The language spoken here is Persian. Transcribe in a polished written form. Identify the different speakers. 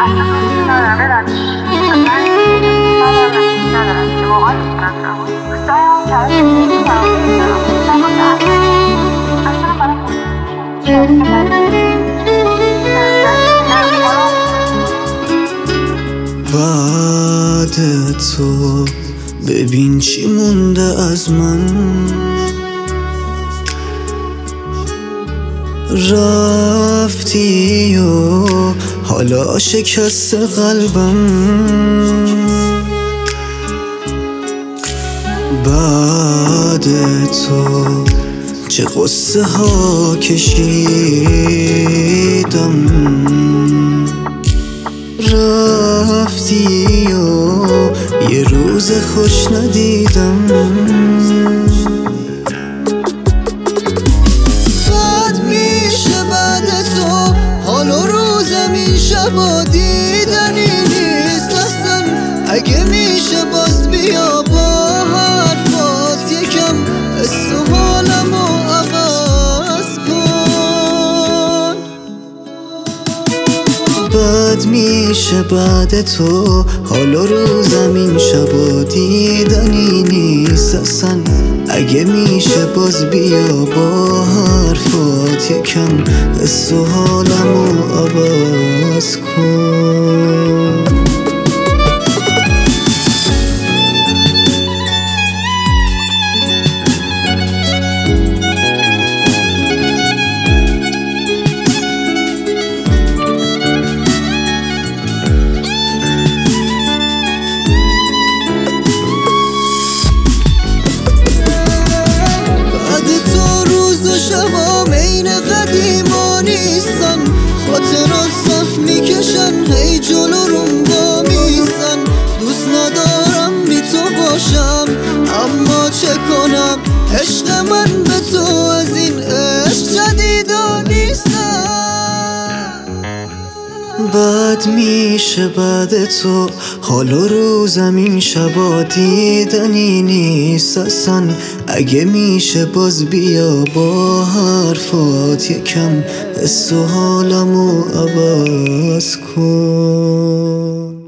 Speaker 1: اصلا دوست ندارم ببخش. اصلا دوست ندارم که واقعا دوست ندارم. دوست دارم طرف دیگه اصلا برای
Speaker 2: بعد تو ببین چی مونده از من، رفتی و حالا شکست قلبم. بعد تو چه قصه ها کشیدم، رفتی و یه روز خوش ندیدم.
Speaker 3: بد میشه بعد تو، حال و روز میشه با دیدنی نیست اصلا. اگه میشه باز بیا با حرفات یکم حس و حالمو عوض کن.
Speaker 2: بد میشه بعد تو، حال و روزم این شبا دیدنی نیست اصلا. اگه میشه باز بیا با حرفات یکم حس و حالمو عوض کن.
Speaker 3: خاطرات صف میکشن هی جلو روم با میزن. دوست ندارم بی تو باشم اما چه کنم، عشق من به تو از این عشق جدیدا نیستم.
Speaker 2: بد میشه بعد تو، حال و روزم این شبا دیدنی نیست اصلا. اگه میشه باز بیا با حرفات یکم حس و حالمو عوض کن.